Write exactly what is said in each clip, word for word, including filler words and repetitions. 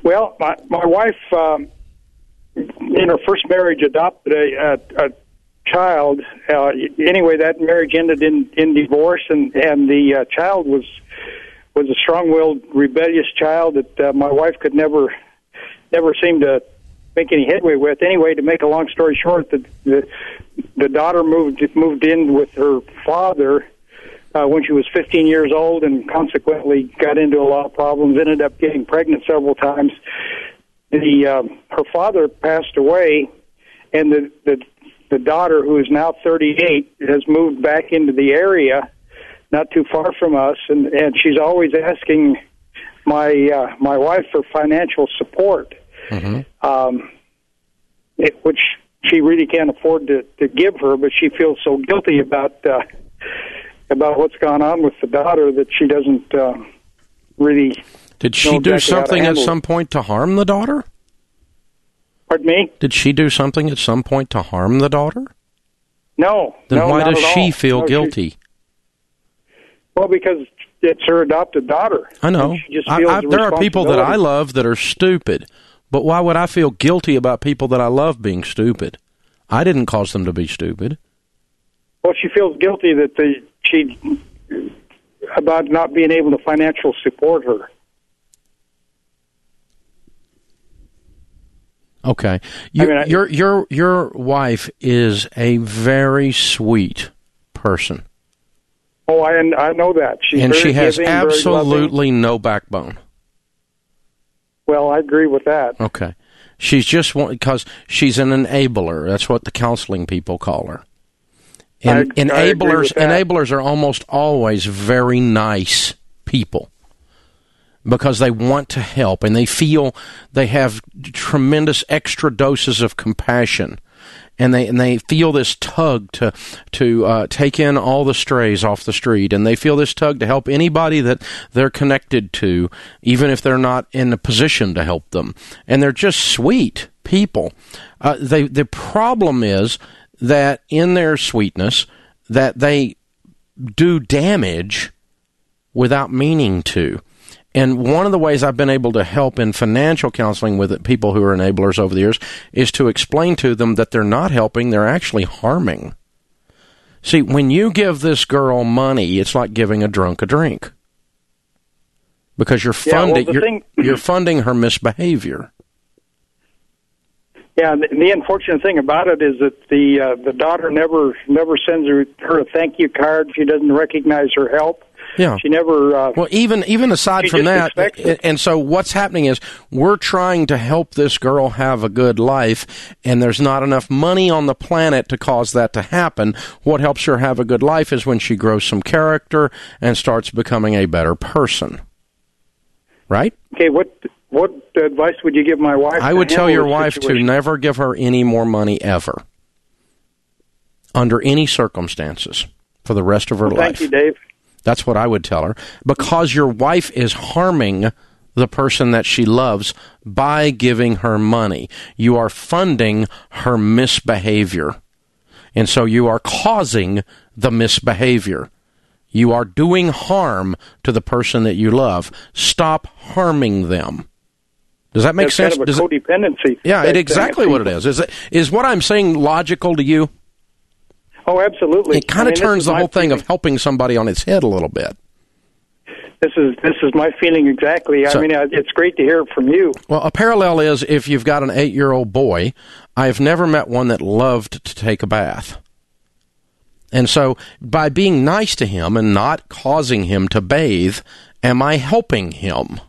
Well, my my wife, um, in her first marriage, adopted a, a, a child. Uh, anyway, that marriage ended in, in divorce, and and the uh, child was was a strong-willed, rebellious child that uh, my wife could never never seem to make any headway with. Anyway, to make a long story short, the the, the daughter moved moved in with her father uh, when she was fifteen years old, and consequently got into a lot of problems. Ended up getting pregnant several times. The um, her father passed away, and the, the the daughter, who is now thirty-eight, has moved back into the area, not too far from us, and, and she's always asking my uh, my wife for financial support, mm-hmm. um, it, which she really can't afford to, to give her, but she feels so guilty about uh, about what's gone on with the daughter that she doesn't uh, really. Did she do exactly something at some point to harm the daughter? Pardon me? Did she do something at some point to harm the daughter? No. Then no, why not does at she all. feel no, guilty? She, well, because it's her adopted daughter. I know. She just I, feels I, the there are people that I responsibility. love that are stupid, but why would I feel guilty about people that I love being stupid? I didn't cause them to be stupid. Well, she feels guilty that the, she about not being able to financially support her. Okay, you, I mean, I, your your your wife is a very sweet person. Oh, I I know that. She's and very she has giving, absolutely no backbone. Well, I agree with that. Okay, she's just one because she's an enabler. That's what the counseling people call her. And I, enablers I enablers are almost always very nice people, because they want to help and they feel they have tremendous extra doses of compassion, and they and they feel this tug to to uh, take in all the strays off the street, and they feel this tug to help anybody that they're connected to, even if they're not in a position to help them. And they're just sweet people. Uh, they the problem is that in their sweetness, that they do damage without meaning to. And one of the ways I've been able to help in financial counseling with people who are enablers over the years is to explain to them that they're not helping, they're actually harming. See, when you give this girl money, it's like giving a drunk a drink. Because you're funding, yeah, well, you're, thing- you're funding her misbehavior. Yeah, the, the unfortunate thing about it is that the uh, the daughter never never sends her, her a thank you card. She doesn't recognize her help. Yeah. She never... Uh, well, even even aside from that, and so what's happening is we're trying to help this girl have a good life, and there's not enough money on the planet to cause that to happen. What helps her have a good life is when she grows some character and starts becoming a better person. Right? Okay, what what advice would you give my wife? I would tell your wife situation? to never give her any more money ever, under any circumstances, for the rest of her well, life. Thank you, Dave. That's what I would tell her, because your wife is harming the person that she loves by giving her money. You are funding her misbehavior, and so you are causing the misbehavior. You are doing harm to the person that you love. Stop harming them. Does that make That's sense? Kind of a Does codependency. It, yeah, it's exactly what it is. Is it, is what I'm saying logical to you? Oh, absolutely. It kind of I mean, turns the whole thing feeling. of helping somebody on its head a little bit. This is this is my feeling exactly. So, I mean, it's great to hear from you. Well, a parallel is if you've got an eight-year-old boy, I've never met one that loved to take a bath. And so by being nice to him and not causing him to bathe, am I helping him?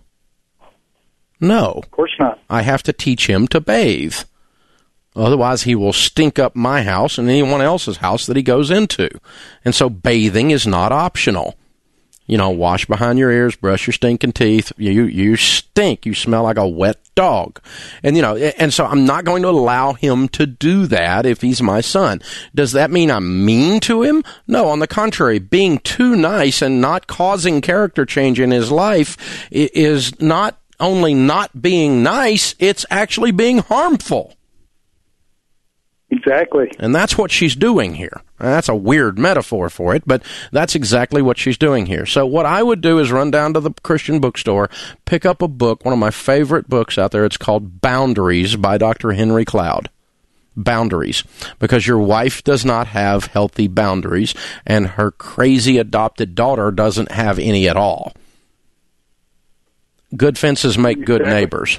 No. Of course not. I have to teach him to bathe. Otherwise, he will stink up my house and anyone else's house that he goes into. And so bathing is not optional. You know, wash behind your ears, brush your stinking teeth. You you stink. You smell like a wet dog. And, you know, and so I'm not going to allow him to do that if he's my son. Does that mean I'm mean to him? No, on the contrary. Being too nice and not causing character change in his life is not only not being nice, it's actually being harmful. Exactly. And that's what she's doing here. That's a weird metaphor for it, but that's exactly what she's doing here. So what I would do is run down to the Christian bookstore, pick up a book, one of my favorite books out there. It's called Boundaries by Doctor Henry Cloud. Boundaries. Because your wife does not have healthy boundaries, and her crazy adopted daughter doesn't have any at all. Good fences make good neighbors.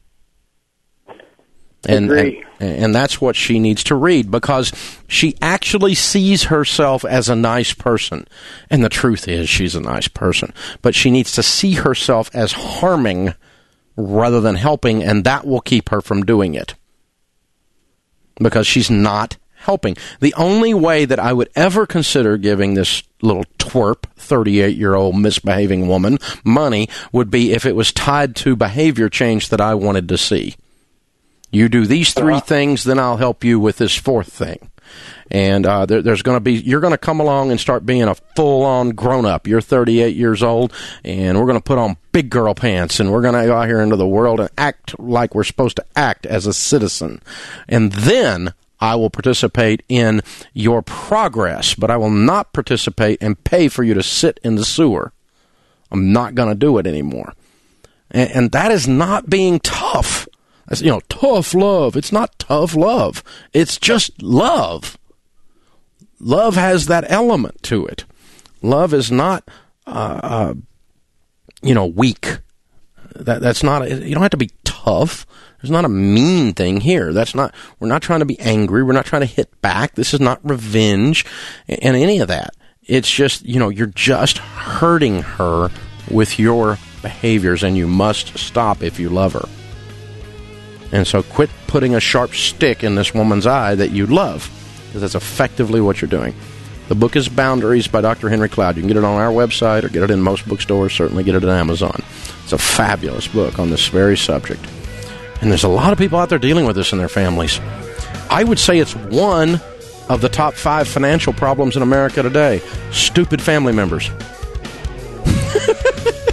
And, and and that's what she needs to read, because she actually sees herself as a nice person. And the truth is, she's a nice person. But she needs to see herself as harming rather than helping, and that will keep her from doing it. Because she's not helping. The only way that I would ever consider giving this little twerp, thirty-eight-year-old misbehaving woman, money would be if it was tied to behavior change that I wanted to see. You do these three uh-huh. things, then I'll help you with this fourth thing. And uh, there, there's going to be, you're going to come along and start being a full-on grown-up. You're thirty-eight years old, and we're going to put on big girl pants, and we're going to go out here into the world and act like we're supposed to act as a citizen. And then I will participate in your progress, but I will not participate and pay for you to sit in the sewer. I'm not going to do it anymore. And, and that is not being tough. That's, you know, tough love. It's not tough love. It's just love. Love has that element to it. Love is not, uh, uh, you know, weak. That that's not. You don't have to be tough. There's not a mean thing here. That's not. We're not trying to be angry. We're not trying to hit back. This is not revenge and any of that. It's just, you know, you're just hurting her with your behaviors, and you must stop if you love her. And so quit putting a sharp stick in this woman's eye that you love, because that's effectively what you're doing. The book is Boundaries by Doctor Henry Cloud. You can get it on our website or get it in most bookstores, certainly get it at Amazon. It's a fabulous book on this very subject. And there's a lot of people out there dealing with this in their families. I would say it's one of the top five financial problems in America today. Stupid family members.